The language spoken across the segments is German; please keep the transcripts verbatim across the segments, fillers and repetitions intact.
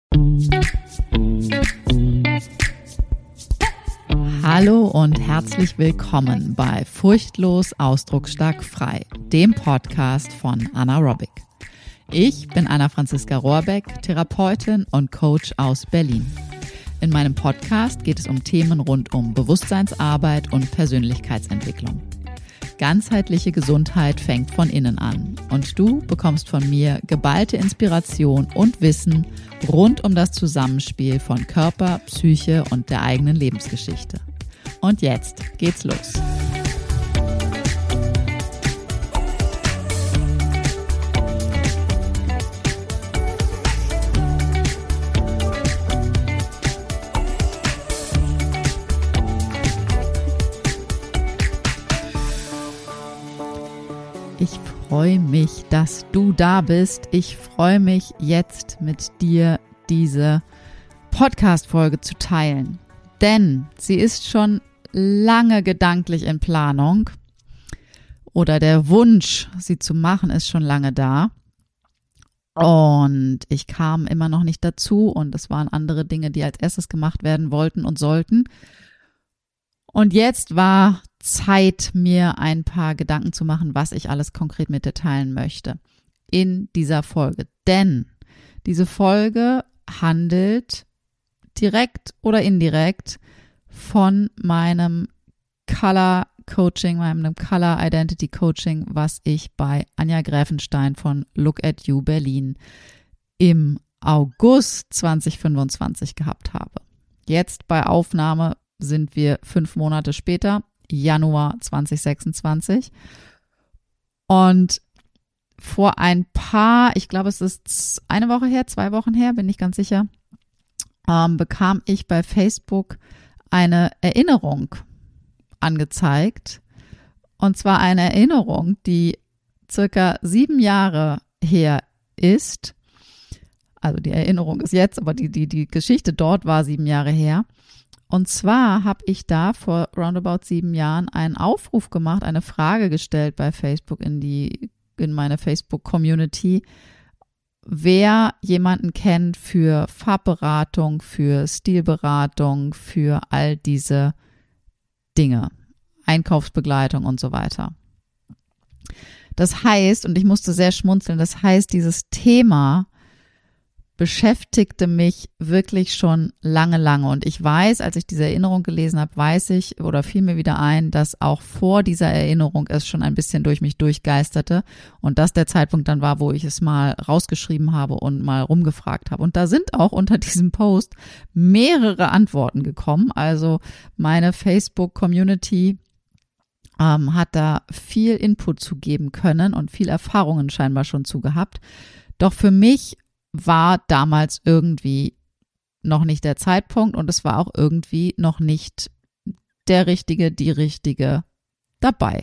Hallo und herzlich willkommen bei Furchtlos Ausdrucksstark frei, dem Podcast von Anna Robic. Ich bin Anna-Franziska Rohrbeck, Therapeutin und Coach aus Berlin. In meinem Podcast geht es um Themen rund um Bewusstseinsarbeit und Persönlichkeitsentwicklung. Ganzheitliche Gesundheit fängt von innen an und du bekommst von mir geballte Inspiration und Wissen rund um das Zusammenspiel von Körper, Psyche und der eigenen Lebensgeschichte. Und jetzt geht's los. Ich freue mich, dass du da bist. Ich freue mich jetzt mit dir diese Podcast-Folge zu teilen, denn sie ist schon lange gedanklich in Planung oder der Wunsch, sie zu machen, ist schon lange da und ich kam immer noch nicht dazu und es waren andere Dinge, die als erstes gemacht werden wollten und sollten. Und jetzt war Zeit, mir ein paar Gedanken zu machen, was ich alles konkret mit dir teilen möchte in dieser Folge. Denn diese Folge handelt direkt oder indirekt von meinem Color Coaching, meinem Color Identity Coaching, was ich bei Anja Gräfenstein von Look at You Berlin im August zwanzig fünfundzwanzig gehabt habe. Jetzt bei Aufnahme sind wir fünf Monate später, Januar zwanzig sechsundzwanzig. Und vor ein paar, ich glaube, es ist eine Woche her, zwei Wochen her, bin ich ganz sicher, ähm, bekam ich bei Facebook eine Erinnerung angezeigt. Und zwar eine Erinnerung, die circa sieben Jahre her ist. Also die Erinnerung ist jetzt, aber die, die, die Geschichte dort war sieben Jahre her. Und zwar habe ich da vor roundabout sieben Jahren einen Aufruf gemacht, eine Frage gestellt bei Facebook in die, in meine Facebook-Community, wer jemanden kennt für Farbberatung, für Stilberatung, für all diese Dinge, Einkaufsbegleitung und so weiter. Das heißt, und ich musste sehr schmunzeln, das heißt, dieses Thema beschäftigte mich wirklich schon lange, lange. Und ich weiß, als ich diese Erinnerung gelesen habe, weiß ich oder fiel mir wieder ein, dass auch vor dieser Erinnerung es schon ein bisschen durch mich durchgeisterte und das der Zeitpunkt dann war, wo ich es mal rausgeschrieben habe und mal rumgefragt habe. Und da sind auch unter diesem Post mehrere Antworten gekommen. Also meine Facebook-Community ähm, hat da viel Input zu geben können und viel Erfahrungen scheinbar schon zu gehabt. Doch für mich war damals irgendwie noch nicht der Zeitpunkt und es war auch irgendwie noch nicht der Richtige, die Richtige dabei.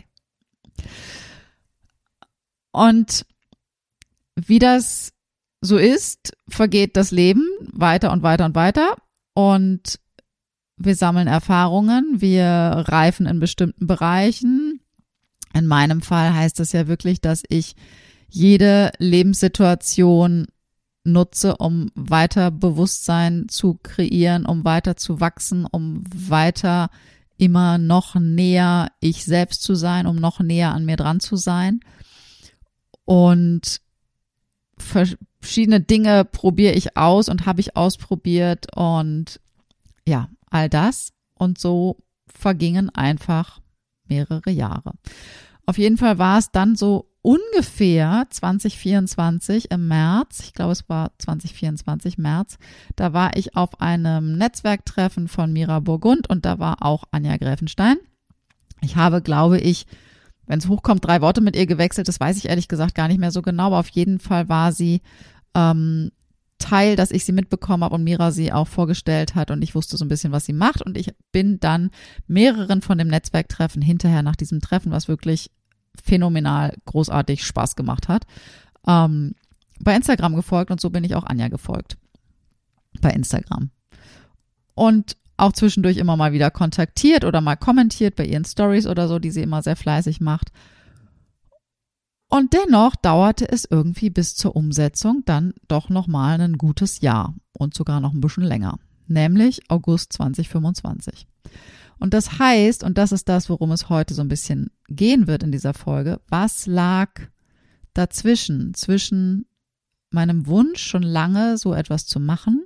Und wie das so ist, vergeht das Leben weiter und weiter und weiter und wir sammeln Erfahrungen, wir reifen in bestimmten Bereichen. In meinem Fall heißt das ja wirklich, dass ich jede Lebenssituation nutze, um weiter Bewusstsein zu kreieren, um weiter zu wachsen, um weiter immer noch näher ich selbst zu sein, um noch näher an mir dran zu sein. Und verschiedene Dinge probiere ich aus und habe ich ausprobiert und ja, all das. Und so vergingen einfach mehrere Jahre. Auf jeden Fall war es dann so ungefähr zwanzig vierundzwanzig im März, ich glaube es war zwanzig vierundzwanzig März, da war ich auf einem Netzwerktreffen von Mira Burgund und da war auch Anja Gräfenstein. Ich habe, glaube ich, wenn es hochkommt, drei Worte mit ihr gewechselt, das weiß ich ehrlich gesagt gar nicht mehr so genau, aber auf jeden Fall war sie ähm, Teil, dass ich sie mitbekommen habe und Mira sie auch vorgestellt hat und ich wusste so ein bisschen, was sie macht und ich bin dann mehreren von dem Netzwerktreffen hinterher nach diesem Treffen, was wirklich phänomenal großartig Spaß gemacht hat, ähm, bei Instagram gefolgt und so bin ich auch Anja gefolgt bei Instagram. Und auch zwischendurch immer mal wieder kontaktiert oder mal kommentiert bei ihren Stories oder so, die sie immer sehr fleißig macht. Und dennoch dauerte es irgendwie bis zur Umsetzung dann doch nochmal ein gutes Jahr und sogar noch ein bisschen länger, nämlich August zwanzig fünfundzwanzig. Und das heißt, und das ist das, worum es heute so ein bisschen gehen wird in dieser Folge, was lag dazwischen, zwischen meinem Wunsch schon lange so etwas zu machen,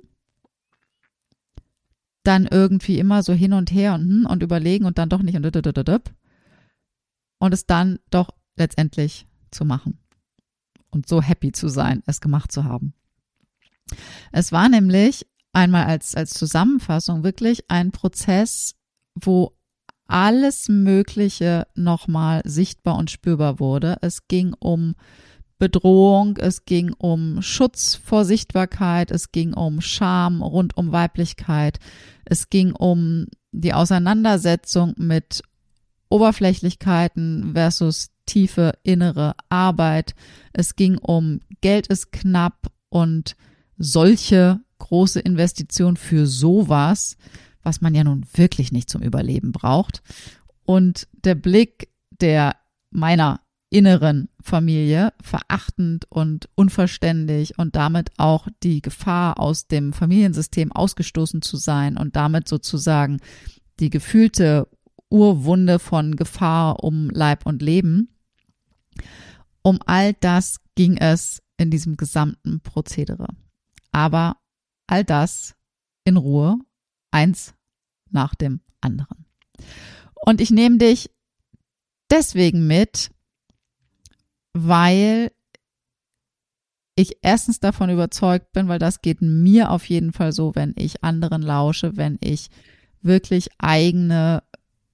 dann irgendwie immer so hin und her und, und überlegen und dann doch nicht und und es dann doch letztendlich zu machen und so happy zu sein, es gemacht zu haben. Es war nämlich einmal als, als Zusammenfassung wirklich ein Prozess, wo alles Mögliche nochmal sichtbar und spürbar wurde. Es ging um Bedrohung, es ging um Schutz vor Sichtbarkeit, es ging um Scham rund um Weiblichkeit, es ging um die Auseinandersetzung mit Oberflächlichkeiten versus tiefe innere Arbeit. Es ging um Geld ist knapp und solche große Investitionen für sowas, was man ja nun wirklich nicht zum Überleben braucht. Und der Blick der meiner inneren Familie, verachtend und unverständlich und damit auch die Gefahr aus dem Familiensystem ausgestoßen zu sein und damit sozusagen die gefühlte Urwunde von Gefahr um Leib und Leben. Um all das ging es in diesem gesamten Prozedere. Aber all das in Ruhe, eins nach dem anderen. Und ich nehme dich deswegen mit, weil ich erstens davon überzeugt bin, weil das geht mir auf jeden Fall so, wenn ich anderen lausche, wenn ich wirklich eigene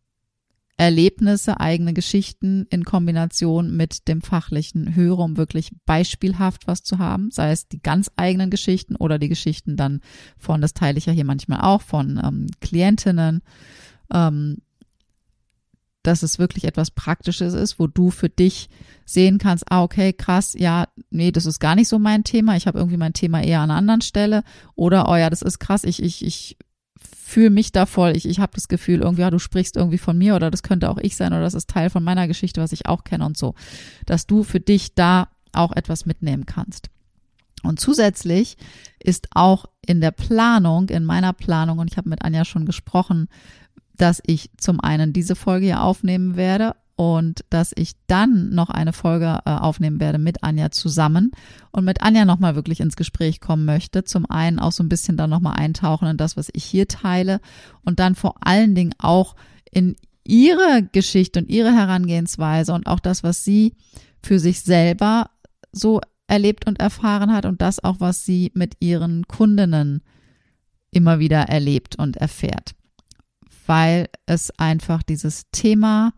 Erlebnisse, eigene Geschichten in Kombination mit dem Fachlichen höre, um wirklich beispielhaft was zu haben, sei es die ganz eigenen Geschichten oder die Geschichten dann von, das teile ich ja hier manchmal auch, von ähm, Klientinnen, ähm, dass es wirklich etwas Praktisches ist, wo du für dich sehen kannst, ah, okay, krass, ja, nee, das ist gar nicht so mein Thema, ich habe irgendwie mein Thema eher an einer anderen Stelle, oder, oh ja, das ist krass, ich, ich, ich fühle mich da voll, ich, ich habe das Gefühl, irgendwie, ja, du sprichst irgendwie von mir oder das könnte auch ich sein oder das ist Teil von meiner Geschichte, was ich auch kenne und so, dass du für dich da auch etwas mitnehmen kannst. Und zusätzlich ist auch in der Planung, in meiner Planung, und ich habe mit Anja schon gesprochen, dass ich zum einen diese Folge hier aufnehmen werde und dass ich dann noch eine Folge äh, aufnehmen werde mit Anja zusammen und mit Anja nochmal wirklich ins Gespräch kommen möchte. Zum einen auch so ein bisschen dann nochmal eintauchen in das, was ich hier teile und dann vor allen Dingen auch in ihre Geschichte und ihre Herangehensweise und auch das, was sie für sich selber so erlebt und erfahren hat und das auch, was sie mit ihren Kundinnen immer wieder erlebt und erfährt. Weil es einfach dieses Thema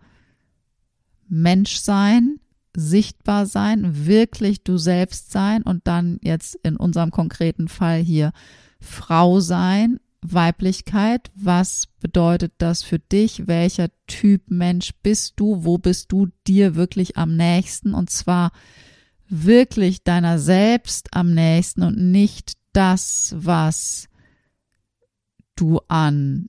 Menschsein, sichtbar sein, wirklich du selbst sein und dann jetzt in unserem konkreten Fall hier Frau sein, Weiblichkeit, was bedeutet das für dich? Welcher Typ Mensch bist du? Wo bist du dir wirklich am nächsten? Und zwar wirklich deiner selbst am nächsten und nicht das, was du an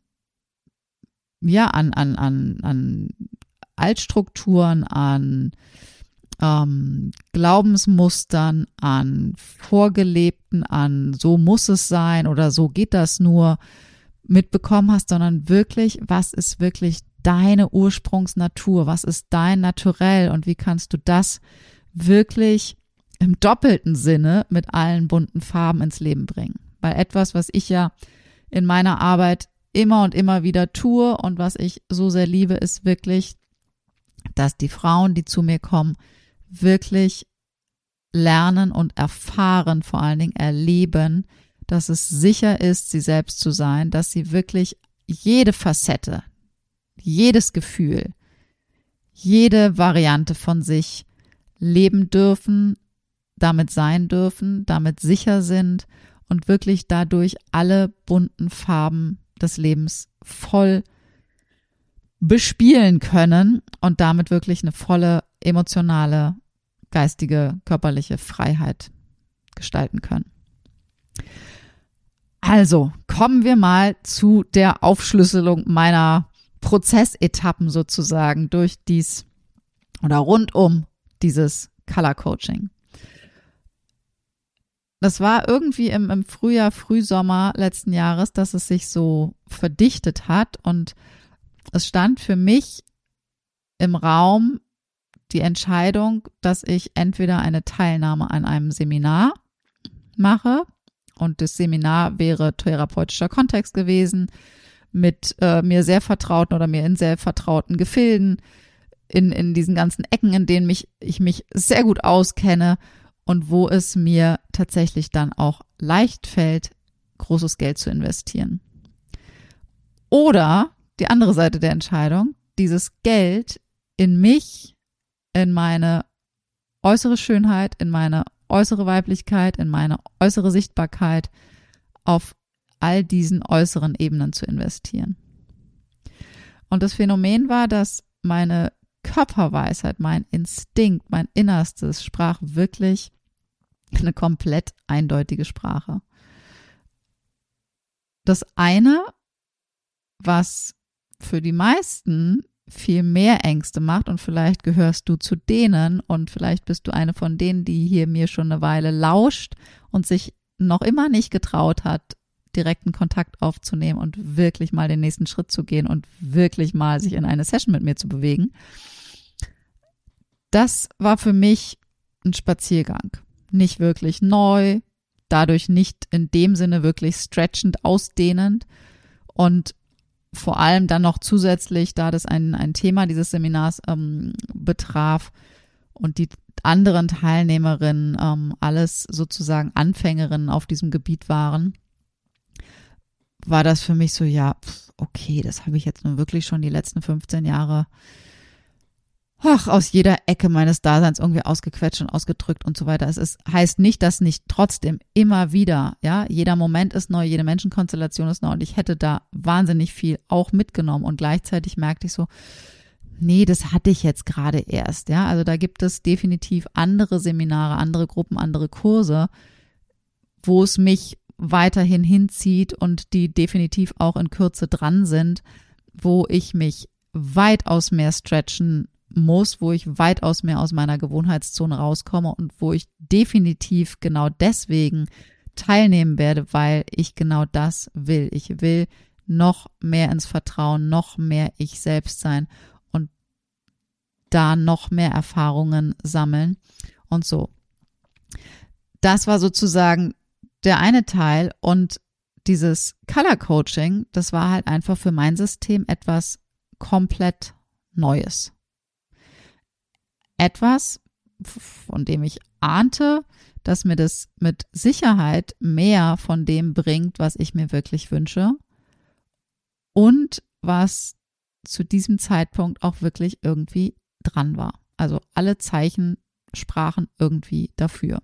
ja, an, an, an, an Altstrukturen, an ähm, Glaubensmustern, an Vorgelebten, an so muss es sein oder so geht das nur mitbekommen hast, sondern wirklich, was ist wirklich deine Ursprungsnatur, was ist dein Naturell und wie kannst du das wirklich im doppelten Sinne mit allen bunten Farben ins Leben bringen. Weil etwas, was ich ja in meiner Arbeit immer und immer wieder tue und was ich so sehr liebe, ist wirklich, dass die Frauen, die zu mir kommen, wirklich lernen und erfahren, vor allen Dingen erleben, dass es sicher ist, sie selbst zu sein, dass sie wirklich jede Facette, jedes Gefühl, jede Variante von sich leben dürfen, damit sein dürfen, damit sicher sind und wirklich dadurch alle bunten Farben des Lebens voll bespielen können und damit wirklich eine volle emotionale, geistige, körperliche Freiheit gestalten können. Also kommen wir mal zu der Aufschlüsselung meiner Prozessetappen sozusagen durch dies oder rund um dieses Color Coaching. Das war irgendwie im, im Frühjahr, Frühsommer letzten Jahres, dass es sich so verdichtet hat und es stand für mich im Raum die Entscheidung, dass ich entweder eine Teilnahme an einem Seminar mache und das Seminar wäre therapeutischer Kontext gewesen mit äh, mir sehr vertrauten oder mir in sehr vertrauten Gefilden, in, in diesen ganzen Ecken, in denen mich, ich mich sehr gut auskenne und wo es mir tatsächlich dann auch leicht fällt, großes Geld zu investieren. Oder die andere Seite der Entscheidung, dieses Geld in mich, in meine äußere Schönheit, in meine äußere Weiblichkeit, in meine äußere Sichtbarkeit, auf all diesen äußeren Ebenen zu investieren. Und das Phänomen war, dass meine Körperweisheit, mein Instinkt, mein Innerstes sprach wirklich eine komplett eindeutige Sprache. Das eine, was für die meisten viel mehr Ängste macht und vielleicht gehörst du zu denen und vielleicht bist du eine von denen, die hier mir schon eine Weile lauscht und sich noch immer nicht getraut hat, direkten Kontakt aufzunehmen und wirklich mal den nächsten Schritt zu gehen und wirklich mal sich in eine Session mit mir zu bewegen. Das war für mich ein Spaziergang. Nicht wirklich neu, dadurch nicht in dem Sinne wirklich stretchend, ausdehnend und vor allem dann noch zusätzlich, da das ein, ein Thema dieses Seminars ähm, betraf und die anderen Teilnehmerinnen ähm, alles sozusagen Anfängerinnen auf diesem Gebiet waren, war das für mich so, ja, okay, das habe ich jetzt nun wirklich schon die letzten fünfzehn Jahre ach, aus jeder Ecke meines Daseins irgendwie ausgequetscht und ausgedrückt und so weiter. Es ist, heißt nicht, dass nicht trotzdem immer wieder, ja, jeder Moment ist neu, jede Menschenkonstellation ist neu und ich hätte da wahnsinnig viel auch mitgenommen und gleichzeitig merkte ich so, nee, das hatte ich jetzt gerade erst, ja, also da gibt es definitiv andere Seminare, andere Gruppen, andere Kurse, wo es mich weiterhin hinzieht und die definitiv auch in Kürze dran sind, wo ich mich weitaus mehr stretchen muss, wo ich weitaus mehr aus meiner Gewohnheitszone rauskomme und wo ich definitiv genau deswegen teilnehmen werde, weil ich genau das will. Ich will noch mehr ins Vertrauen, noch mehr ich selbst sein und da noch mehr Erfahrungen sammeln und so. Das war sozusagen der eine Teil und dieses Color Coaching, das war halt einfach für mein System etwas komplett Neues. Etwas, von dem ich ahnte, dass mir das mit Sicherheit mehr von dem bringt, was ich mir wirklich wünsche und was zu diesem Zeitpunkt auch wirklich irgendwie dran war. Also alle Zeichen sprachen irgendwie dafür.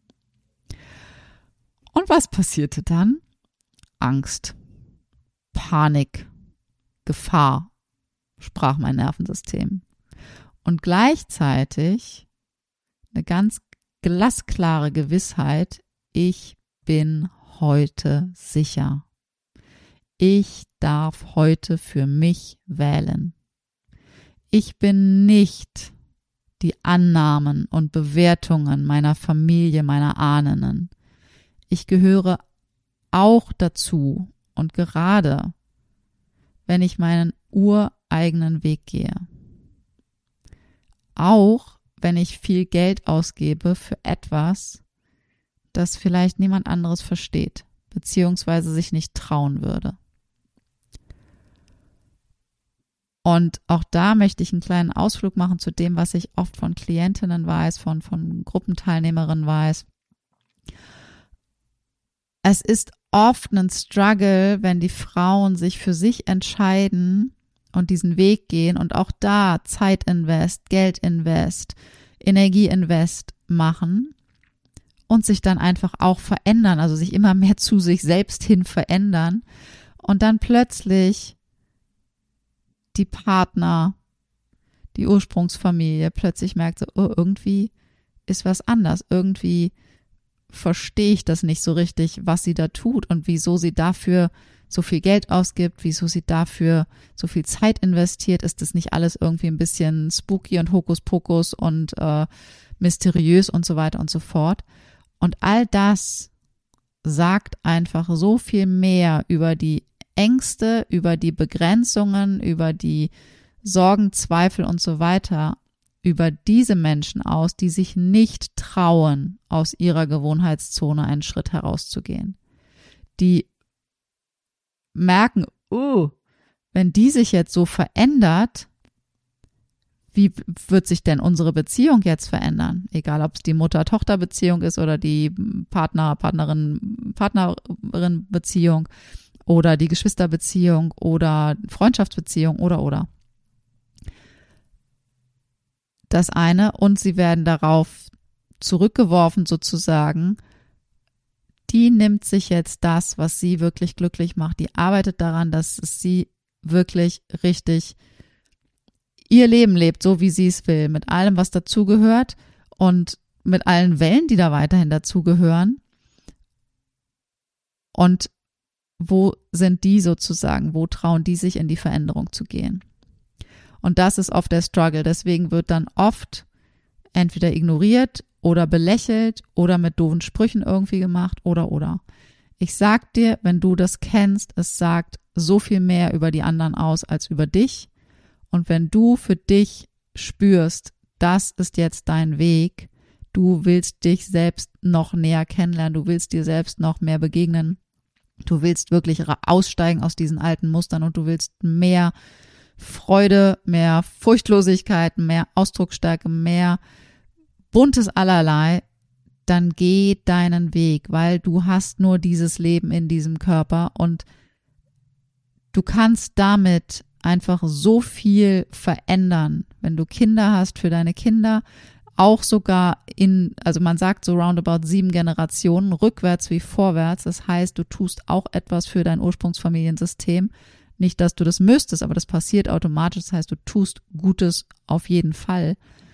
Und was passierte dann? Angst, Panik, Gefahr, sprach mein Nervensystem. Und gleichzeitig eine ganz glasklare Gewissheit, ich bin heute sicher. Ich darf heute für mich wählen. Ich bin nicht die Annahmen und Bewertungen meiner Familie, meiner Ahnen. Ich gehöre auch dazu und gerade, wenn ich meinen ureigenen Weg gehe. Auch wenn ich viel Geld ausgebe für etwas, das vielleicht niemand anderes versteht, beziehungsweise sich nicht trauen würde. Und auch da möchte ich einen kleinen Ausflug machen zu dem, was ich oft von Klientinnen weiß, von, von Gruppenteilnehmerinnen weiß. Es ist oft ein Struggle, wenn die Frauen sich für sich entscheiden und diesen Weg gehen und auch da Zeit-Invest, Geld-Invest, Energie-Invest machen und sich dann einfach auch verändern, also sich immer mehr zu sich selbst hin verändern und dann plötzlich die Partner, die Ursprungsfamilie plötzlich merkt so, oh, irgendwie ist was anders, irgendwie verstehe ich das nicht so richtig, was sie da tut und wieso sie dafür so viel Geld ausgibt, wieso sie dafür so viel Zeit investiert. Ist das nicht alles irgendwie ein bisschen spooky und Hokuspokus und äh, mysteriös und so weiter und so fort? Und all das sagt einfach so viel mehr über die Ängste, über die Begrenzungen, über die Sorgen, Zweifel und so weiter, über diese Menschen aus, die sich nicht trauen, aus ihrer Gewohnheitszone einen Schritt herauszugehen. Die merken, oh, wenn die sich jetzt so verändert, wie wird sich denn unsere Beziehung jetzt verändern? Egal, ob es die Mutter-Tochter-Beziehung ist oder die Partner, Partnerin, Partnerin-Beziehung oder die Geschwisterbeziehung oder Freundschaftsbeziehung oder, oder. Das eine, und sie werden darauf zurückgeworfen sozusagen, die nimmt sich jetzt das, was sie wirklich glücklich macht, die arbeitet daran, dass es sie wirklich richtig ihr Leben lebt, so wie sie es will, mit allem, was dazugehört und mit allen Wellen, die da weiterhin dazugehören. Und wo sind die sozusagen, wo trauen die sich in die Veränderung zu gehen? Und das ist oft der Struggle. Deswegen wird dann oft entweder ignoriert oder belächelt oder mit doofen Sprüchen irgendwie gemacht oder, oder. Ich sag dir, wenn du das kennst, es sagt so viel mehr über die anderen aus als über dich. Und wenn du für dich spürst, das ist jetzt dein Weg, du willst dich selbst noch näher kennenlernen, du willst dir selbst noch mehr begegnen, du willst wirklich aussteigen aus diesen alten Mustern und du willst mehr Freude, mehr Furchtlosigkeit, mehr Ausdrucksstärke, mehr buntes Allerlei, dann geh deinen Weg, weil du hast nur dieses Leben in diesem Körper und du kannst damit einfach so viel verändern, wenn du Kinder hast, für deine Kinder, auch sogar in, also man sagt so roundabout sieben Generationen, rückwärts wie vorwärts. Das heißt, du tust auch etwas für dein Ursprungsfamiliensystem. Nicht, dass du das müsstest, aber das passiert automatisch. Das heißt, du tust Gutes auf jeden Fall.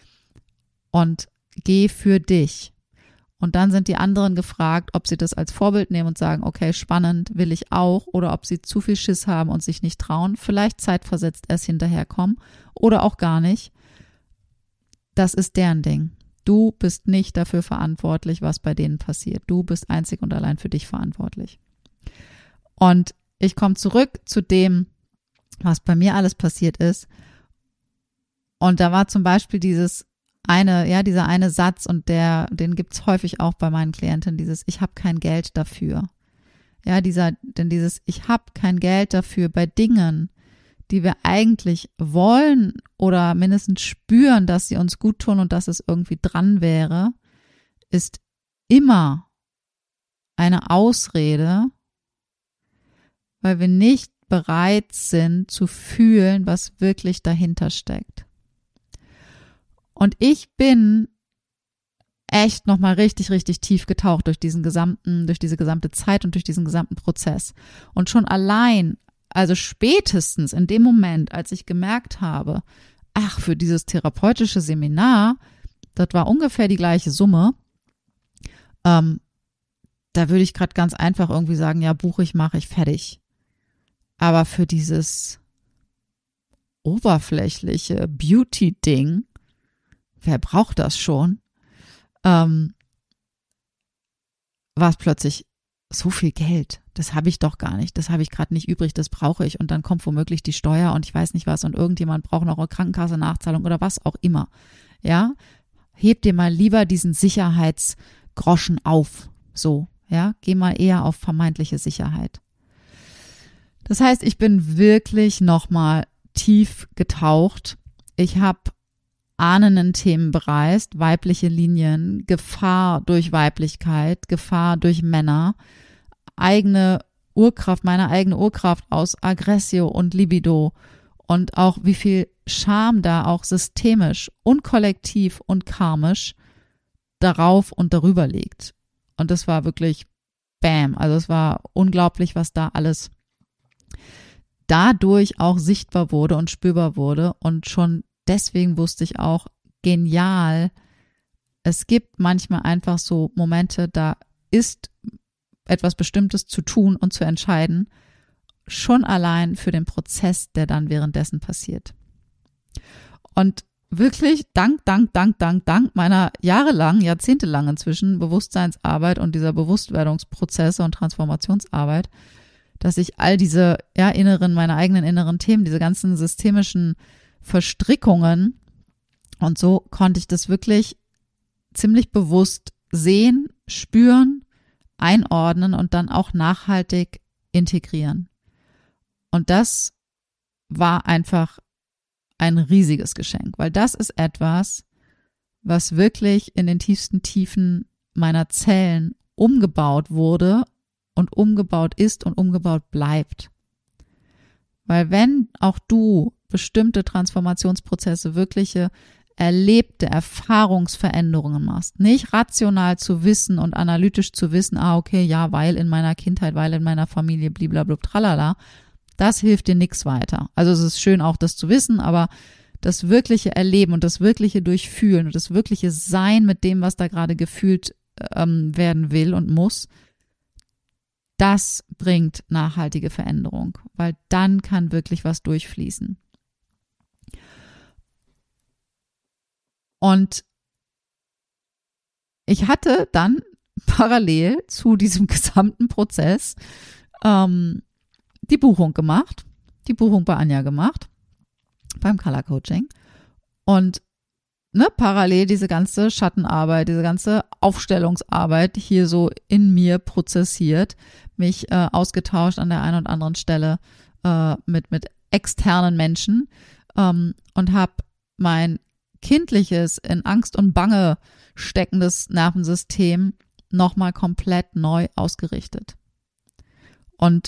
Und geh für dich. Und dann sind die anderen gefragt, ob sie das als Vorbild nehmen und sagen, okay, spannend, will ich auch, oder ob sie zu viel Schiss haben und sich nicht trauen, vielleicht zeitversetzt erst hinterherkommen oder auch gar nicht. Das ist deren Ding. Du bist nicht dafür verantwortlich, was bei denen passiert. Du bist einzig und allein für dich verantwortlich. Und ich komme zurück zu dem, was bei mir alles passiert ist. Und da war zum Beispiel dieses eine, ja, dieser eine Satz, und der, den gibt's häufig auch bei meinen Klienten, dieses ich habe kein Geld dafür. Ja, dieser, denn dieses ich habe kein Geld dafür bei Dingen, die wir eigentlich wollen oder mindestens spüren, dass sie uns gut tun und dass es irgendwie dran wäre, ist immer eine Ausrede, weil wir nicht bereit sind zu fühlen, was wirklich dahinter steckt. Und ich bin echt nochmal richtig, richtig tief getaucht durch diesen gesamten, durch diese gesamte Zeit und durch diesen gesamten Prozess. Und schon allein, also spätestens in dem Moment, als ich gemerkt habe, ach, für dieses therapeutische Seminar, das war ungefähr die gleiche Summe, ähm, da würde ich gerade ganz einfach irgendwie sagen, ja, buche ich, mache ich, fertig. Aber für dieses oberflächliche Beauty-Ding, wer braucht das schon? Ähm, war es plötzlich so viel Geld. Das habe ich doch gar nicht. Das habe ich gerade nicht übrig. Das brauche ich. Und dann kommt womöglich die Steuer und ich weiß nicht was und irgendjemand braucht noch eine Krankenkasse-Nachzahlung oder was auch immer. Ja, heb dir mal lieber diesen Sicherheitsgroschen auf. So, ja, geh mal eher auf vermeintliche Sicherheit. Das heißt, ich bin wirklich nochmal tief getaucht. Ich habe ahnenden Themen bereist, weibliche Linien, Gefahr durch Weiblichkeit, Gefahr durch Männer, eigene Urkraft, meine eigene Urkraft aus Aggressio und Libido und auch wie viel Scham da auch systemisch und kollektiv und karmisch darauf und darüber liegt. Und das war wirklich bam, also es war unglaublich, was da alles dadurch auch sichtbar wurde und spürbar wurde und schon deswegen wusste ich auch, genial, es gibt manchmal einfach so Momente, da ist, etwas Bestimmtes zu tun und zu entscheiden, schon allein für den Prozess, der dann währenddessen passiert. Und wirklich dank, dank, dank, dank, dank meiner jahrelang, jahrzehntelang inzwischen Bewusstseinsarbeit und dieser Bewusstwerdungsprozesse und Transformationsarbeit, dass ich all diese ja, inneren, meine eigenen inneren Themen, diese ganzen systemischen Verstrickungen und so konnte ich das wirklich ziemlich bewusst sehen, spüren, einordnen und dann auch nachhaltig integrieren. Und das war einfach ein riesiges Geschenk, weil das ist etwas, was wirklich in den tiefsten Tiefen meiner Zellen umgebaut wurde und umgebaut ist und umgebaut bleibt. Weil wenn auch du bestimmte Transformationsprozesse, wirkliche erlebte Erfahrungsveränderungen machst, nicht rational zu wissen und analytisch zu wissen, ah okay, ja, weil in meiner Kindheit, weil in meiner Familie, blablabla, tralala, das hilft dir nichts weiter. Also es ist schön auch das zu wissen, aber das wirkliche Erleben und das wirkliche Durchfühlen und das wirkliche Sein mit dem, was da gerade gefühlt ähm, werden will und muss, das bringt nachhaltige Veränderung, weil dann kann wirklich was durchfließen. Und ich hatte dann parallel zu diesem gesamten Prozess ähm, die Buchung gemacht, die Buchung bei Anja gemacht, beim Color Coaching und ne, parallel diese ganze Schattenarbeit, diese ganze Aufstellungsarbeit hier so in mir prozessiert, mich äh, ausgetauscht an der einen oder anderen Stelle äh, mit, mit externen Menschen ähm, und habe mein kindliches, in Angst und Bange steckendes Nervensystem nochmal komplett neu ausgerichtet. Und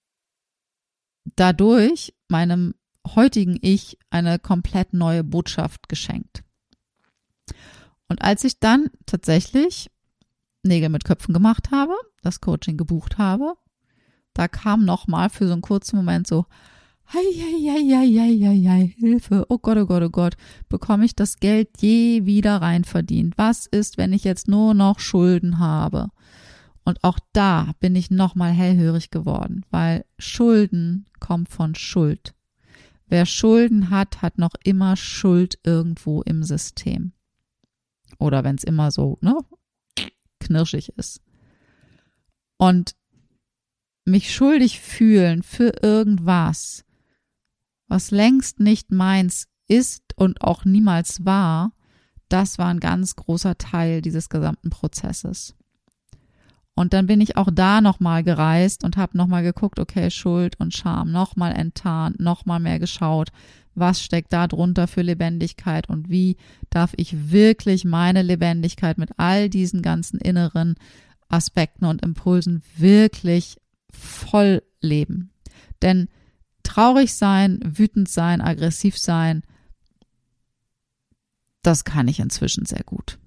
dadurch meinem heutigen Ich eine komplett neue Botschaft geschenkt. Und als ich dann tatsächlich Nägel mit Köpfen gemacht habe, das Coaching gebucht habe, da kam nochmal für so einen kurzen Moment so, hei, hei, hei, hei, hei, hei, Hilfe, oh Gott, oh Gott, oh Gott, bekomme ich das Geld je wieder rein verdient? Was ist, wenn ich jetzt nur noch Schulden habe? Und auch da bin ich nochmal hellhörig geworden, weil Schulden kommt von Schuld. Wer Schulden hat, hat noch immer Schuld irgendwo im System. Oder wenn es immer so ne, knirschig ist. Und mich schuldig fühlen für irgendwas, was längst nicht meins ist und auch niemals war, das war ein ganz großer Teil dieses gesamten Prozesses. Und dann bin ich auch da nochmal gereist und habe nochmal geguckt, okay, Schuld und Scham, nochmal enttarnt, nochmal mehr geschaut, was steckt da drunter für Lebendigkeit und wie darf ich wirklich meine Lebendigkeit mit all diesen ganzen inneren Aspekten und Impulsen wirklich voll leben. Denn traurig sein, wütend sein, aggressiv sein, das kann ich inzwischen sehr gut.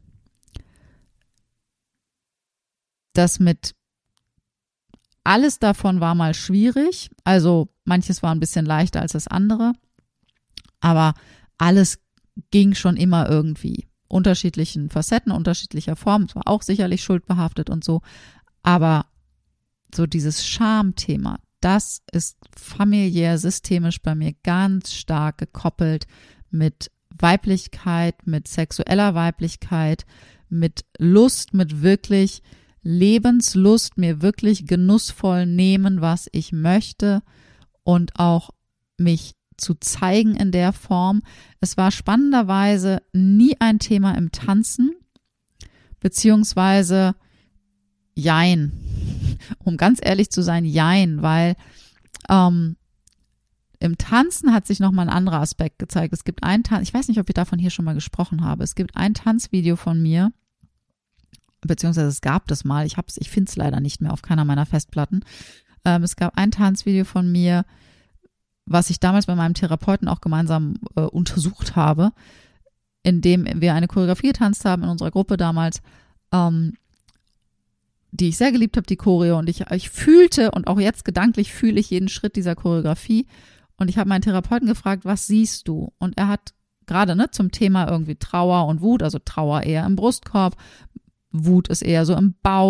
Das mit alles davon war mal schwierig, also manches war ein bisschen leichter als das andere, aber alles ging schon immer irgendwie. Unterschiedlichen Facetten, unterschiedlicher Formen, es war auch sicherlich schuldbehaftet und so, aber so dieses Schamthema, das ist familiär, systemisch bei mir ganz stark gekoppelt mit Weiblichkeit, mit sexueller Weiblichkeit, mit Lust, mit wirklich Lebenslust, mir wirklich genussvoll nehmen, was ich möchte und auch mich zu zeigen in der Form. Es war spannenderweise nie ein Thema im Tanzen, beziehungsweise jein. Um ganz ehrlich zu sein, jein, weil ähm, im Tanzen hat sich nochmal ein anderer Aspekt gezeigt. Es gibt ein Tanz, ich weiß nicht, ob ich davon hier schon mal gesprochen habe. Es gibt ein Tanzvideo von mir, beziehungsweise es gab das mal, ich hab's, ich finde es leider nicht mehr auf keiner meiner Festplatten. Ähm, es gab ein Tanzvideo von mir, was ich damals bei meinem Therapeuten auch gemeinsam äh, untersucht habe, in dem wir eine Choreografie getanzt haben in unserer Gruppe damals, ähm, die ich sehr geliebt habe, die Choreo, und ich, ich fühlte, und auch jetzt gedanklich fühle ich jeden Schritt dieser Choreografie, und ich habe meinen Therapeuten gefragt, was siehst du? Und er hat gerade ne, zum Thema irgendwie Trauer und Wut, also Trauer eher im Brustkorb, Wut ist eher so im Bauch,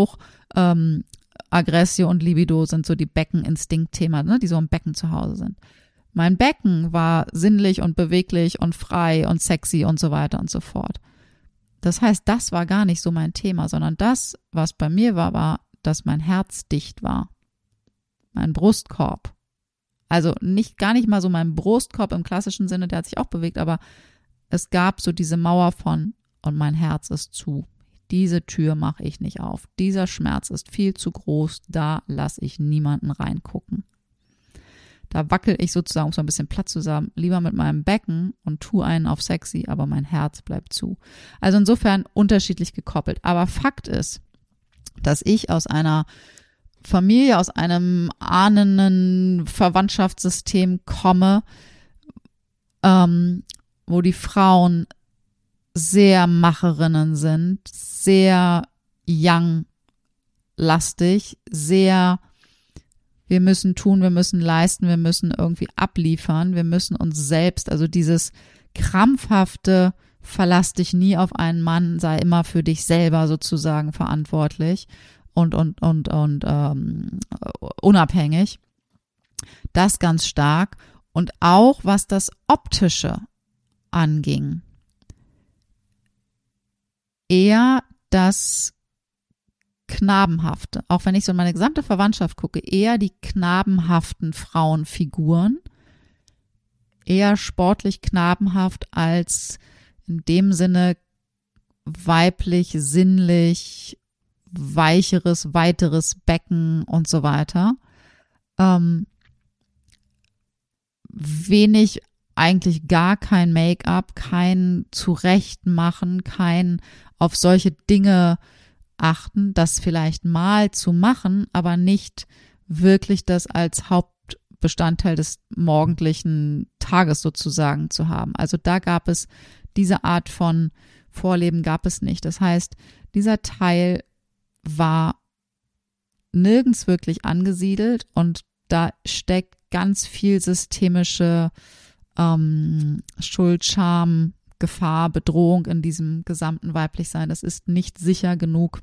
ähm, Aggressio und Libido sind so die Beckeninstinkt-Thema, ne, die so im Becken zu Hause sind. Mein Becken war sinnlich und beweglich und frei und sexy und so weiter und so fort. Das heißt, das war gar nicht so mein Thema, sondern das, was bei mir war, war, dass mein Herz dicht war. Mein Brustkorb. Also nicht, gar nicht mal so mein Brustkorb im klassischen Sinne, der hat sich auch bewegt, aber es gab so diese Mauer von, und mein Herz ist zu. Diese Tür mache ich nicht auf. Dieser Schmerz ist viel zu groß, da lasse ich niemanden reingucken. Da wackel ich sozusagen, um so ein bisschen Platz zu haben, lieber mit meinem Becken und tu einen auf sexy, aber mein Herz bleibt zu. Also insofern unterschiedlich gekoppelt. Aber Fakt ist, dass ich aus einer Familie, aus einem ahnenden Verwandtschaftssystem komme, ähm, wo die Frauen sehr Macherinnen sind, sehr young-lastig, sehr wir müssen tun, wir müssen leisten, wir müssen irgendwie abliefern, wir müssen uns selbst, also dieses krampfhafte, verlass dich nie auf einen Mann, sei immer für dich selber sozusagen verantwortlich und und und und ähm, unabhängig. Das ganz stark. Und auch was das Optische anging. Eher das Knabenhafte, auch wenn ich so in meine gesamte Verwandtschaft gucke, eher die knabenhaften Frauenfiguren, eher sportlich knabenhaft als in dem Sinne weiblich, sinnlich, weicheres, weiteres Becken und so weiter. Ähm, wenig, eigentlich gar kein Make-up, kein Zurechtmachen, kein auf solche Dinge achten, das vielleicht mal zu machen, aber nicht wirklich das als Hauptbestandteil des morgendlichen Tages sozusagen zu haben. Also da gab es diese Art von Vorleben gab es nicht. Das heißt, dieser Teil war nirgends wirklich angesiedelt und da steckt ganz viel systemische ähm, Schuld, Scham, Gefahr, Bedrohung in diesem gesamten Weiblichsein. Das ist nicht sicher genug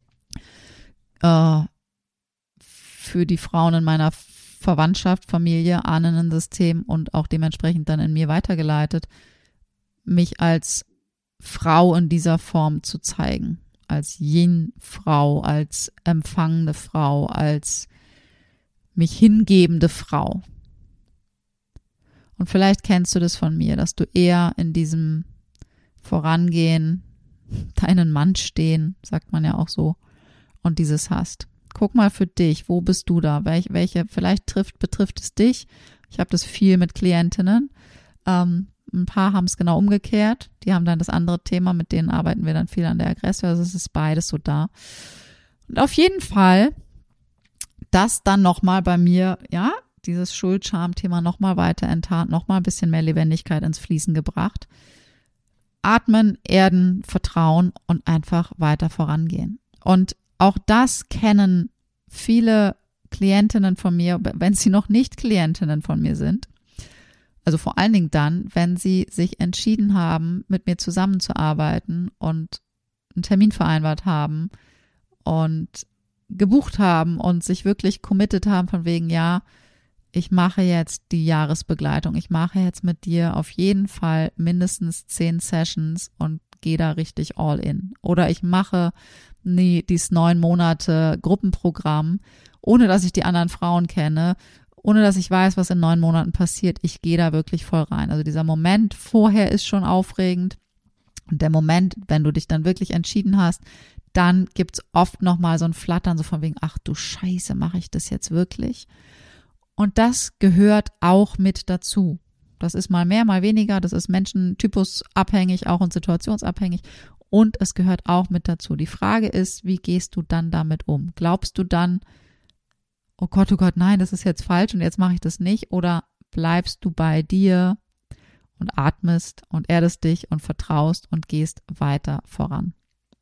äh, für die Frauen in meiner Verwandtschaft, Familie, Ahnensystem und auch dementsprechend dann in mir weitergeleitet, mich als Frau in dieser Form zu zeigen. Als Yin-Frau, als empfangende Frau, als mich hingebende Frau. Und vielleicht kennst du das von mir, dass du eher in diesem Vorangehen, deinen Mann stehen, sagt man ja auch so, und dieses hast. Guck mal für dich, wo bist du da? Welche, welche vielleicht trifft, betrifft es dich? Ich habe das viel mit Klientinnen. Ähm, ein paar haben es genau umgekehrt. Die haben dann das andere Thema, mit denen arbeiten wir dann viel an der Aggression. Also es ist beides so da. Und auf jeden Fall, das dann nochmal bei mir, ja, dieses Schuld-Scham-Thema nochmal weiter enttarnt, nochmal ein bisschen mehr Lebendigkeit ins Fließen gebracht. Atmen, erden, vertrauen und einfach weiter vorangehen. Und auch das kennen viele Klientinnen von mir, wenn sie noch nicht Klientinnen von mir sind. Also vor allen Dingen dann, wenn sie sich entschieden haben, mit mir zusammenzuarbeiten und einen Termin vereinbart haben und gebucht haben und sich wirklich committed haben von wegen, ja, ich mache jetzt die Jahresbegleitung. Ich mache jetzt mit dir auf jeden Fall mindestens zehn Sessions und gehe da richtig all in. Oder ich mache nee, dieses neun Monate Gruppenprogramm, ohne dass ich die anderen Frauen kenne, ohne dass ich weiß, was in neun Monaten passiert. Ich gehe da wirklich voll rein. Also dieser Moment vorher ist schon aufregend. Und der Moment, wenn du dich dann wirklich entschieden hast, dann gibt's oft nochmal so ein Flattern, so von wegen, ach du Scheiße, mache ich das jetzt wirklich? Und das gehört auch mit dazu. Das ist mal mehr, mal weniger. Das ist menschentypusabhängig, auch und situationsabhängig. Und es gehört auch mit dazu. Die Frage ist, wie gehst du dann damit um? Glaubst du dann, oh Gott, oh Gott, nein, das ist jetzt falsch und jetzt mache ich das nicht? Oder bleibst du bei dir und atmest und erdest dich und vertraust und gehst weiter voran?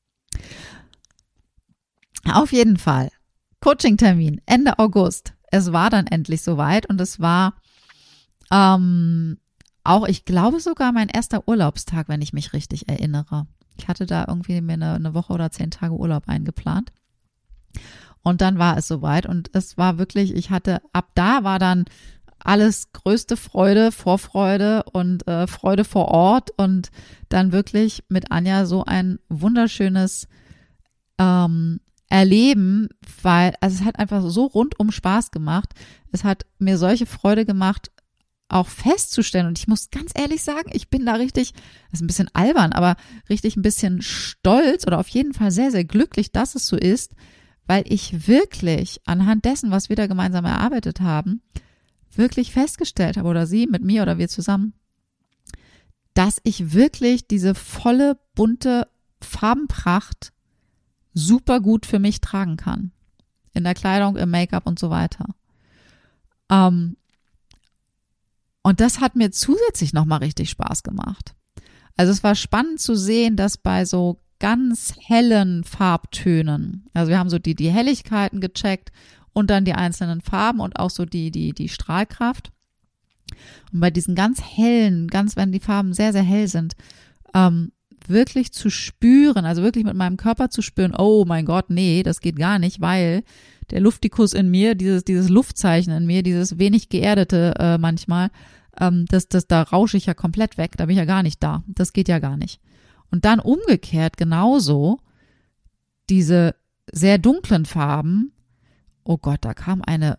Auf jeden Fall. Coaching-Termin Ende August. Es war dann endlich soweit und es war ähm, auch, ich glaube sogar mein erster Urlaubstag, wenn ich mich richtig erinnere. Ich hatte da irgendwie mir eine, eine Woche oder zehn Tage Urlaub eingeplant. Und dann war es soweit und es war wirklich, ich hatte, ab da war dann alles größte Freude, Vorfreude und äh, Freude vor Ort und dann wirklich mit Anja so ein wunderschönes ähm, Erleben, weil also es hat einfach so rundum Spaß gemacht. Es hat mir solche Freude gemacht, auch festzustellen. Und ich muss ganz ehrlich sagen, ich bin da richtig, das ist ein bisschen albern, aber richtig ein bisschen stolz oder auf jeden Fall sehr, sehr glücklich, dass es so ist, weil ich wirklich anhand dessen, was wir da gemeinsam erarbeitet haben, wirklich festgestellt habe, oder sie mit mir oder wir zusammen, dass ich wirklich diese volle, bunte Farbenpracht super gut für mich tragen kann. In der Kleidung, im Make-up und so weiter. Ähm, und das hat mir zusätzlich nochmal richtig Spaß gemacht. Also es war spannend zu sehen, dass bei so ganz hellen Farbtönen, also wir haben so die, die Helligkeiten gecheckt und dann die einzelnen Farben und auch so die, die, die Strahlkraft. Und bei diesen ganz hellen, ganz, wenn die Farben sehr, sehr hell sind, ähm, wirklich zu spüren, also wirklich mit meinem Körper zu spüren, oh mein Gott, nee, das geht gar nicht, weil der Luftikus in mir, dieses, dieses Luftzeichen in mir, dieses wenig geerdete äh, manchmal, ähm, das, das, da rausche ich ja komplett weg, da bin ich ja gar nicht da, das geht ja gar nicht. Und dann umgekehrt genauso diese sehr dunklen Farben, oh Gott, da kam eine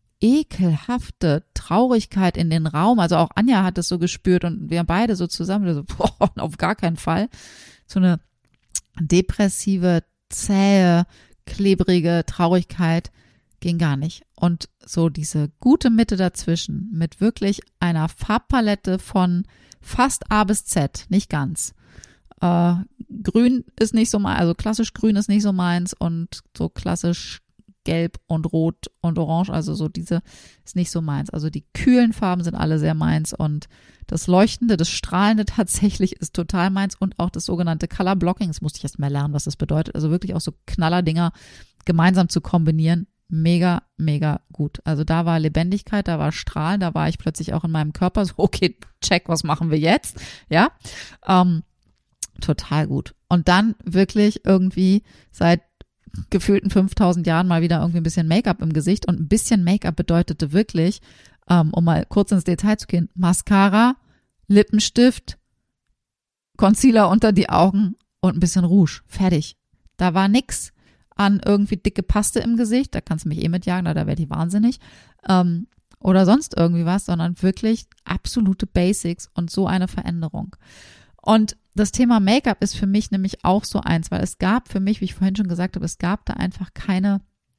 ekelhafte Traurigkeit in den Raum. Also auch Anja hat es so gespürt und wir beide so zusammen, so, boah, auf gar keinen Fall. So eine depressive, zähe, klebrige Traurigkeit ging gar nicht. Und so diese gute Mitte dazwischen mit wirklich einer Farbpalette von fast A bis Z, nicht ganz. Äh, grün ist nicht so meins, also klassisch grün ist nicht so meins und so klassisch Gelb und Rot und Orange, also so diese ist nicht so meins. Also die kühlen Farben sind alle sehr meins und das Leuchtende, das Strahlende tatsächlich ist total meins und auch das sogenannte Color Blocking, das musste ich erst mal lernen, was das bedeutet. Also wirklich auch so Knallerdinger gemeinsam zu kombinieren, mega, mega gut. Also da war Lebendigkeit, da war Strahlen, da war ich plötzlich auch in meinem Körper so, okay, check, was machen wir jetzt? Ja, ähm, total gut. Und dann wirklich irgendwie seit gefühlten fünftausend Jahren mal wieder irgendwie ein bisschen Make-up im Gesicht und ein bisschen Make-up bedeutete wirklich, ähm, um mal kurz ins Detail zu gehen, Mascara, Lippenstift, Concealer unter die Augen und ein bisschen Rouge. Fertig. Da war nix an irgendwie dicke Paste im Gesicht, da kannst du mich eh mitjagen, da, da werde ich wahnsinnig, ähm, oder sonst irgendwie was, sondern wirklich absolute Basics und so eine Veränderung. Und das Thema Make-up ist für mich nämlich auch so eins, weil es gab für mich, wie ich vorhin schon gesagt habe, es gab da einfach keine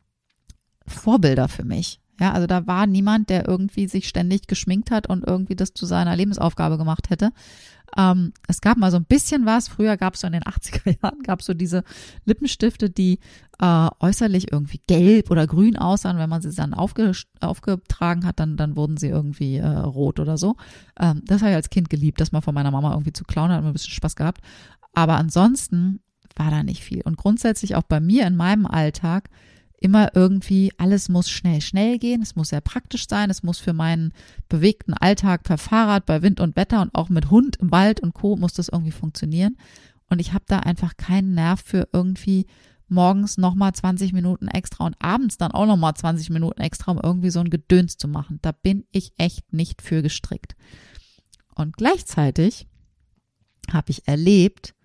Vorbilder für mich. Ja, also da war niemand, der irgendwie sich ständig geschminkt hat und irgendwie das zu seiner Lebensaufgabe gemacht hätte. Ähm, es gab mal so ein bisschen was. Früher gab es so in den achtziger Jahren, gab es so diese Lippenstifte, die äh, äußerlich irgendwie gelb oder grün aussahen. Wenn man sie dann aufge, aufgetragen hat, dann, dann wurden sie irgendwie äh, rot oder so. Ähm, das habe ich als Kind geliebt, das mal von meiner Mama irgendwie zu klauen, hat immer ein bisschen Spaß gehabt. Aber ansonsten war da nicht viel. Und grundsätzlich auch bei mir in meinem Alltag immer irgendwie, alles muss schnell, schnell gehen, es muss sehr praktisch sein, es muss für meinen bewegten Alltag per Fahrrad, bei Wind und Wetter und auch mit Hund im Wald und Co. muss das irgendwie funktionieren. Und ich habe da einfach keinen Nerv für irgendwie morgens nochmal zwanzig Minuten extra und abends dann auch nochmal zwanzig Minuten extra, um irgendwie so ein Gedöns zu machen. Da bin ich echt nicht für gestrickt. Und gleichzeitig habe ich erlebt,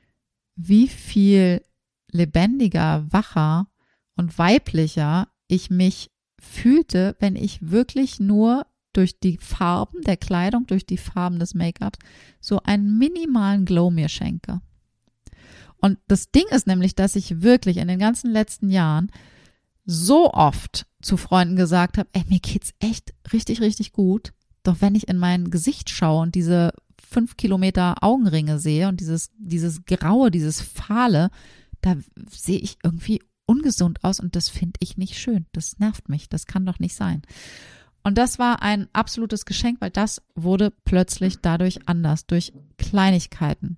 wie viel lebendiger, wacher und weiblicher ich mich fühlte, wenn ich wirklich nur durch die Farben der Kleidung, durch die Farben des Make-ups so einen minimalen Glow mir schenke. Und das Ding ist nämlich, dass ich wirklich in den ganzen letzten Jahren so oft zu Freunden gesagt habe, ey, mir geht's echt richtig, richtig gut. Doch wenn ich in mein Gesicht schaue und diese fünf Kilometer Augenringe sehe und dieses, dieses Graue, dieses Fahle, da sehe ich irgendwie ungesund aus und das finde ich nicht schön. Das nervt mich. Das kann doch nicht sein. Und das war ein absolutes Geschenk, weil das wurde plötzlich dadurch anders, durch Kleinigkeiten.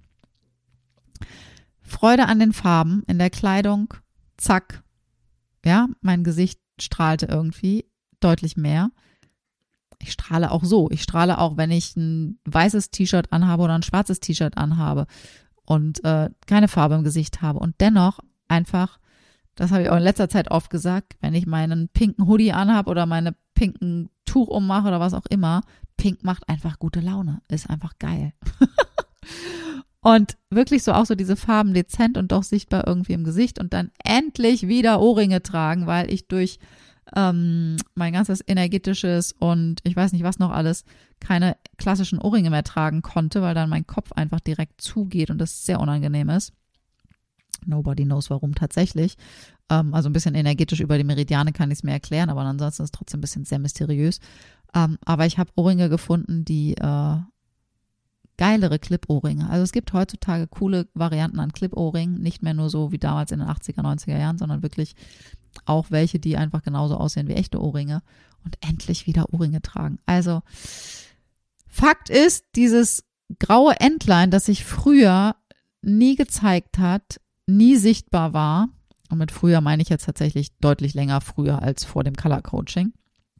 Freude an den Farben in der Kleidung, zack. Ja, mein Gesicht strahlte irgendwie deutlich mehr. Ich strahle auch so. Ich strahle auch, wenn ich ein weißes T-Shirt anhabe oder ein schwarzes T-Shirt anhabe und äh, keine Farbe im Gesicht habe und dennoch einfach das habe ich auch in letzter Zeit oft gesagt, wenn ich meinen pinken Hoodie anhabe oder meine pinken Tuch ummache oder was auch immer, pink macht einfach gute Laune, ist einfach geil. Und wirklich so auch so diese Farben dezent und doch sichtbar irgendwie im Gesicht und dann endlich wieder Ohrringe tragen, weil ich durch ähm, mein ganzes energetisches und ich weiß nicht was noch alles keine klassischen Ohrringe mehr tragen konnte, weil dann mein Kopf einfach direkt zugeht und das sehr unangenehm ist. Nobody knows warum tatsächlich. Ähm, also ein bisschen energetisch über die Meridiane kann ich es mir erklären, aber ansonsten ist es trotzdem ein bisschen sehr mysteriös. Ähm, aber ich habe Ohrringe gefunden, die äh, geilere Clip-Ohrringe. Also es gibt heutzutage coole Varianten an Clip-Ohrringen, nicht mehr nur so wie damals in den achtziger, neunziger Jahren, sondern wirklich auch welche, die einfach genauso aussehen wie echte Ohrringe und endlich wieder Ohrringe tragen. Also Fakt ist, dieses graue Entlein, das sich früher nie gezeigt hat, nie sichtbar war, und mit früher meine ich jetzt tatsächlich deutlich länger früher als vor dem Color Coaching,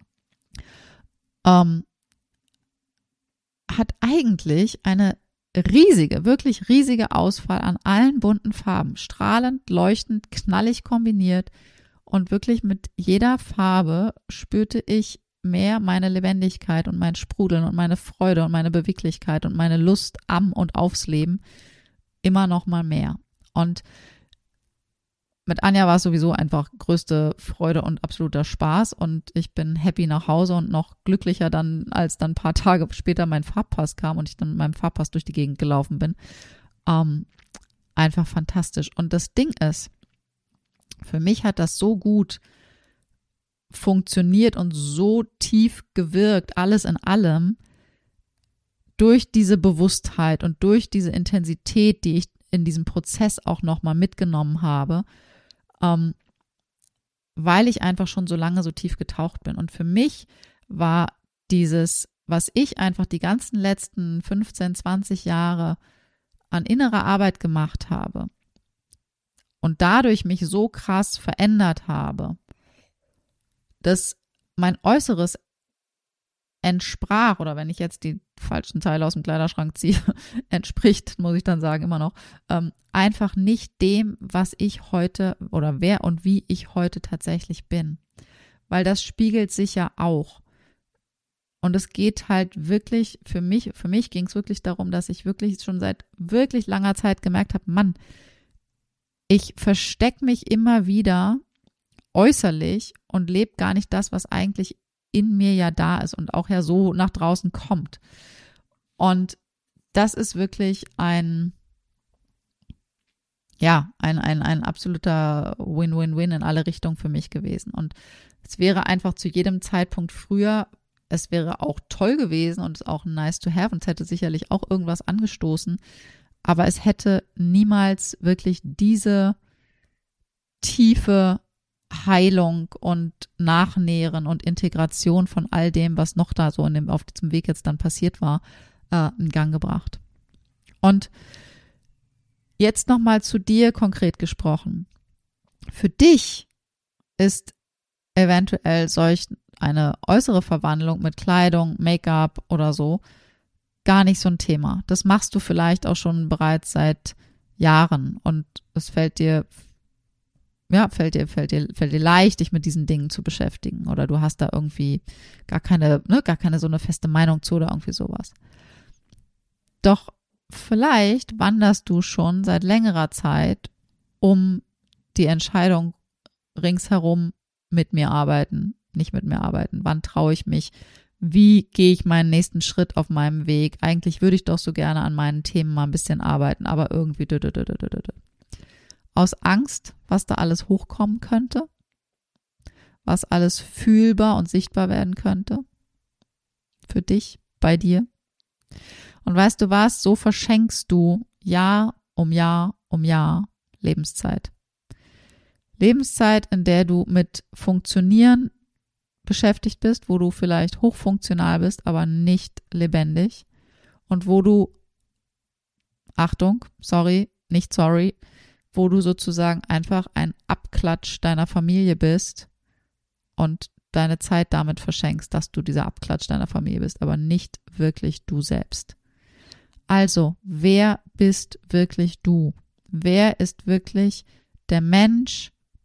ähm, hat eigentlich eine riesige, wirklich riesige Auswahl an allen bunten Farben, strahlend, leuchtend, knallig kombiniert und wirklich mit jeder Farbe spürte ich mehr meine Lebendigkeit und mein Sprudeln und meine Freude und meine Beweglichkeit und meine Lust am und aufs Leben immer noch mal mehr. Und mit Anja war es sowieso einfach größte Freude und absoluter Spaß und ich bin happy nach Hause und noch glücklicher dann, als dann ein paar Tage später mein Farbpass kam und ich dann mit meinem Farbpass durch die Gegend gelaufen bin. Ähm, einfach fantastisch. Und das Ding ist, für mich hat das so gut funktioniert und so tief gewirkt, alles in allem, durch diese Bewusstheit und durch diese Intensität, die ich in diesem Prozess auch nochmal mitgenommen habe, ähm, weil ich einfach schon so lange so tief getaucht bin. Und für mich war dieses, was ich einfach die ganzen letzten fünfzehn, zwanzig Jahre an innerer Arbeit gemacht habe und dadurch mich so krass verändert habe, dass mein Äußeres entsprach, oder wenn ich jetzt die falschen Teile aus dem Kleiderschrank ziehe, entspricht, muss ich dann sagen, immer noch, ähm, einfach nicht dem, was ich heute oder wer und wie ich heute tatsächlich bin. Weil das spiegelt sich ja auch. Und es geht halt wirklich, für mich, für mich ging es wirklich darum, dass ich wirklich schon seit wirklich langer Zeit gemerkt habe, Mann, ich verstecke mich immer wieder äußerlich und lebe gar nicht das, was eigentlich in mir ja da ist und auch ja so nach draußen kommt. Und das ist wirklich ein, ja, ein, ein, ein absoluter Win-Win-Win in alle Richtungen für mich gewesen. Und es wäre einfach zu jedem Zeitpunkt früher, es wäre auch toll gewesen und auch nice to have und es hätte sicherlich auch irgendwas angestoßen, aber es hätte niemals wirklich diese tiefe Heilung und Nachnähren und Integration von all dem, was noch da so in dem, auf diesem Weg jetzt dann passiert war, äh, in Gang gebracht. Und jetzt nochmal zu dir konkret gesprochen. Für dich ist eventuell solch eine äußere Verwandlung mit Kleidung, Make-up oder so gar nicht so ein Thema. Das machst du vielleicht auch schon bereits seit Jahren und es fällt dir Ja, fällt dir, fällt dir, fällt dir leicht, dich mit diesen Dingen zu beschäftigen oder du hast da irgendwie gar keine, ne, gar keine so eine feste Meinung zu oder irgendwie sowas. Doch vielleicht wanderst du schon seit längerer Zeit um die Entscheidung ringsherum mit mir arbeiten, nicht mit mir arbeiten. Wann traue ich mich? Wie gehe ich meinen nächsten Schritt auf meinem Weg? Eigentlich würde ich doch so gerne an meinen Themen mal ein bisschen arbeiten, aber irgendwie dü, dü, dü, dü, dü, dü. Aus Angst, was da alles hochkommen könnte, was alles fühlbar und sichtbar werden könnte für dich, bei dir. Und weißt du was, so verschenkst du Jahr um Jahr um Jahr Lebenszeit. Lebenszeit, in der du mit Funktionieren beschäftigt bist, wo du vielleicht hochfunktional bist, aber nicht lebendig und wo du, Achtung, sorry, nicht sorry, wo du sozusagen einfach ein Abklatsch deiner Familie bist und deine Zeit damit verschenkst, dass du dieser Abklatsch deiner Familie bist, aber nicht wirklich du selbst. Also, wer bist wirklich du? Wer ist wirklich der Mensch,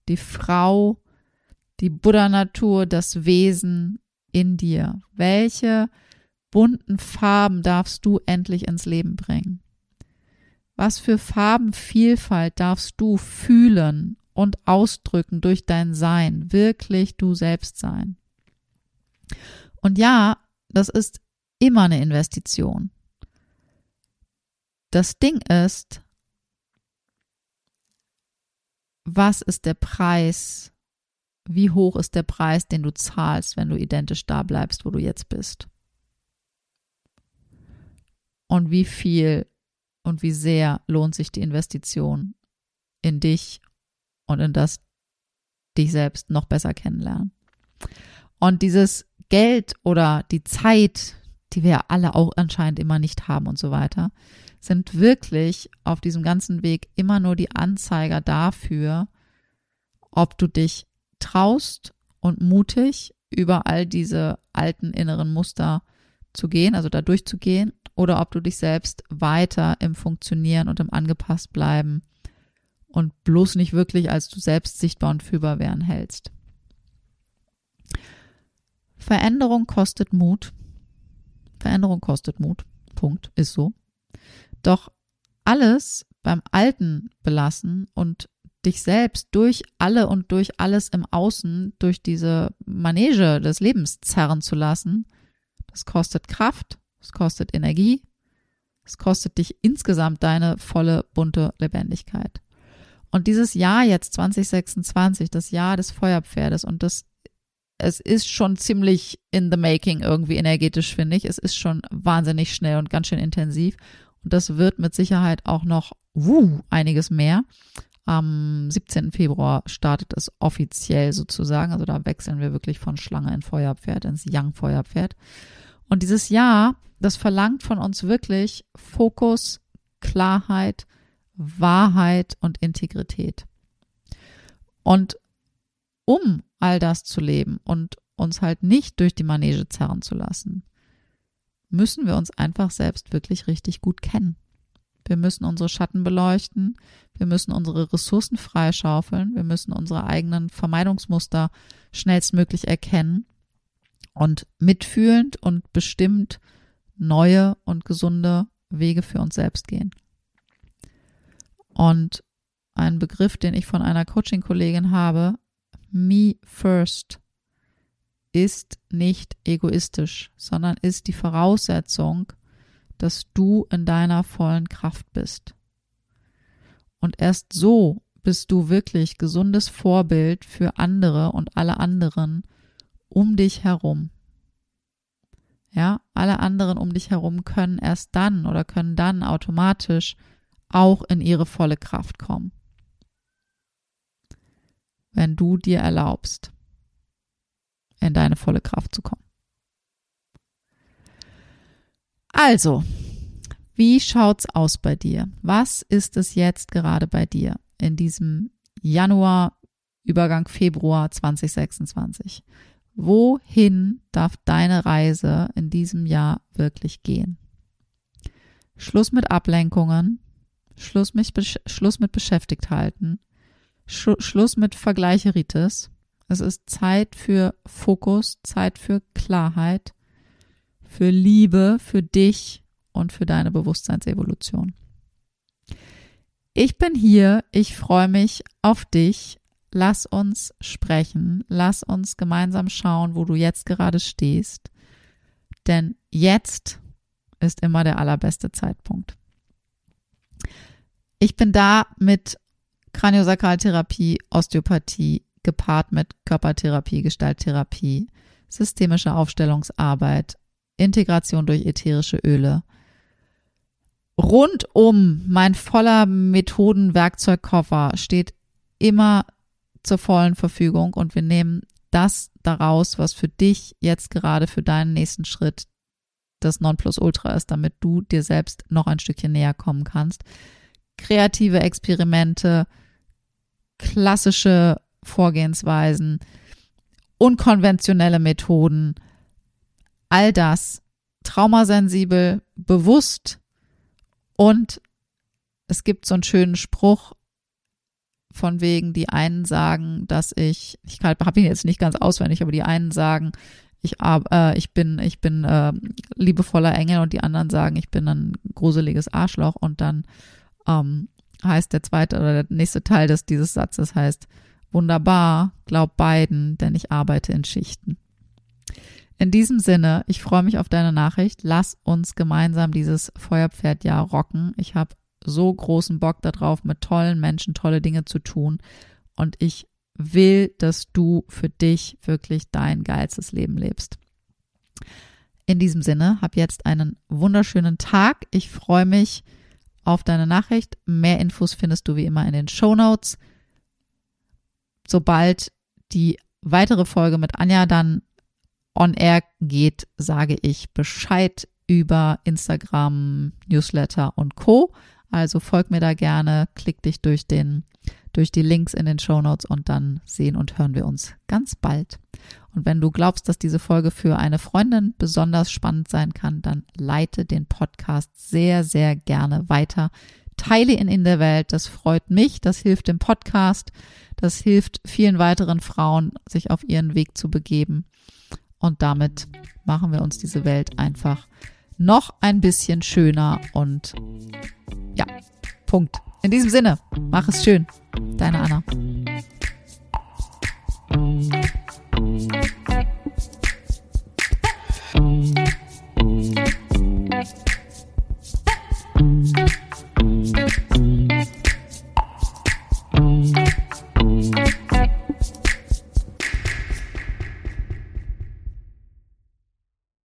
die Frau, die Buddha-Natur, das Wesen in dir? Welche bunten Farben darfst du endlich ins Leben bringen? Was für Farbenvielfalt darfst du fühlen und ausdrücken durch dein Sein, wirklich du selbst sein? Und ja, das ist immer eine Investition. Das Ding ist, was ist der Preis? Wie hoch ist der Preis, den du zahlst, wenn du identisch da bleibst, wo du jetzt bist? Und wie viel und wie sehr lohnt sich die Investition in dich und in das dich selbst noch besser kennenlernen? Und dieses Geld oder die Zeit, die wir ja alle auch anscheinend immer nicht haben und so weiter, sind wirklich auf diesem ganzen Weg immer nur die Anzeiger dafür, ob du dich traust und mutig über all diese alten inneren Muster zu gehen, also da durchzugehen, oder ob du dich selbst weiter im Funktionieren und im angepasst bleiben und bloß nicht wirklich als du selbst sichtbar und fühlbar werden hältst. Veränderung kostet Mut. Veränderung kostet Mut. Punkt. Ist so. Doch alles beim Alten belassen und dich selbst durch alle und durch alles im Außen, durch diese Manege des Lebens zerren zu lassen, das kostet Kraft, es kostet Energie, es kostet dich insgesamt deine volle, bunte Lebendigkeit. Und dieses Jahr jetzt zwanzig sechsundzwanzig, das Jahr des Feuerpferdes, und das, es ist schon ziemlich in the making irgendwie energetisch, finde ich. Es ist schon wahnsinnig schnell und ganz schön intensiv. Und das wird mit Sicherheit auch noch wuh, einiges mehr. Am siebzehnten Februar startet es offiziell sozusagen. Also da wechseln wir wirklich von Schlange in Feuerpferd, ins Yang-Feuerpferd. Und dieses Jahr, das verlangt von uns wirklich Fokus, Klarheit, Wahrheit und Integrität. Und um all das zu leben und uns halt nicht durch die Manege zerren zu lassen, müssen wir uns einfach selbst wirklich richtig gut kennen. Wir müssen unsere Schatten beleuchten, wir müssen unsere Ressourcen freischaufeln, wir müssen unsere eigenen Vermeidungsmuster schnellstmöglich erkennen und mitfühlend und bestimmt neue und gesunde Wege für uns selbst gehen. Und ein Begriff, den ich von einer Coaching-Kollegin habe, me first, ist nicht egoistisch, sondern ist die Voraussetzung, dass du in deiner vollen Kraft bist. Und erst so bist du wirklich gesundes Vorbild für andere und alle anderen um dich herum. Ja, alle anderen um dich herum können erst dann oder können dann automatisch auch in ihre volle Kraft kommen. Wenn du dir erlaubst, in deine volle Kraft zu kommen. Also, wie schaut's aus bei dir? Was ist es jetzt gerade bei dir in diesem Januar, Übergang Februar zwanzig sechsundzwanzig? Wohin darf deine Reise in diesem Jahr wirklich gehen? Schluss mit Ablenkungen, Schluss mit, Schluss mit beschäftigt halten, Sch- Schluss mit Vergleicheritis. Es ist Zeit für Fokus, Zeit für Klarheit, für Liebe, für dich und für deine Bewusstseinsevolution. Ich bin hier, ich freue mich auf dich. Lass uns sprechen, lass uns gemeinsam schauen, wo du jetzt gerade stehst, denn jetzt ist immer der allerbeste Zeitpunkt. Ich bin da mit Kraniosakraltherapie, Osteopathie, gepaart mit Körpertherapie, Gestalttherapie, systemische Aufstellungsarbeit, Integration durch ätherische Öle. Rundum mein voller Methoden-Werkzeugkoffer steht immer zur vollen Verfügung und wir nehmen das daraus, was für dich jetzt gerade für deinen nächsten Schritt das Nonplusultra ist, damit du dir selbst noch ein Stückchen näher kommen kannst. Kreative Experimente, klassische Vorgehensweisen, unkonventionelle Methoden, all das traumasensibel, bewusst, und es gibt so einen schönen Spruch: von wegen, die einen sagen, dass ich, ich habe ihn jetzt nicht ganz auswendig, aber die einen sagen, ich, äh, ich bin, ich bin äh, liebevoller Engel und die anderen sagen, ich bin ein gruseliges Arschloch und dann ähm, heißt der zweite oder der nächste Teil des dieses Satzes heißt, wunderbar, glaub beiden, denn ich arbeite in Schichten. In diesem Sinne, ich freue mich auf deine Nachricht. Lass uns gemeinsam dieses Feuerpferdjahr rocken. Ich habe so großen Bock darauf, mit tollen Menschen tolle Dinge zu tun. Und ich will, dass du für dich wirklich dein geilstes Leben lebst. In diesem Sinne, hab jetzt einen wunderschönen Tag. Ich freue mich auf deine Nachricht. Mehr Infos findest du wie immer in den Shownotes. Sobald die weitere Folge mit Anja dann on air geht, sage ich Bescheid über Instagram, Newsletter und Co. Also folg mir da gerne, klick dich durch den, durch die Links in den Shownotes und dann sehen und hören wir uns ganz bald. Und wenn du glaubst, dass diese Folge für eine Freundin besonders spannend sein kann, dann leite den Podcast sehr, sehr gerne weiter. Teile ihn in der Welt, das freut mich, das hilft dem Podcast, das hilft vielen weiteren Frauen, sich auf ihren Weg zu begeben. Und damit machen wir uns diese Welt einfach noch ein bisschen schöner und ja, Punkt. In diesem Sinne, mach es schön. Deine Anna. Thank you.